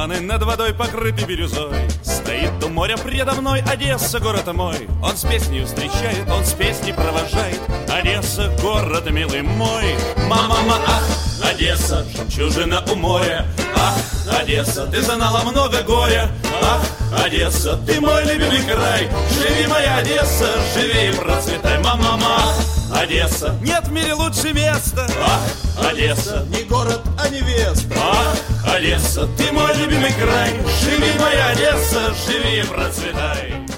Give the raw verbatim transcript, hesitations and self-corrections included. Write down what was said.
Туманы над водой покрыты бирюзой. Стоит у моря предо мной Одесса, город мой. Он с песней встречает, он с песней провожает. Одесса, город милый мой. Мама-мама, ах, Одесса, жемчужина у моря. Ах, Одесса, ты знала много горя. Ах, Одесса, ты мой любимый край. Живи, моя Одесса, живи и процветай. Мама-мама, Одесса, нет в мире лучше места. Ах, Одесса, не город, а невеста. Ах, Одесса, ты мой любимый край. Живи, моя Одесса, живи и процветай.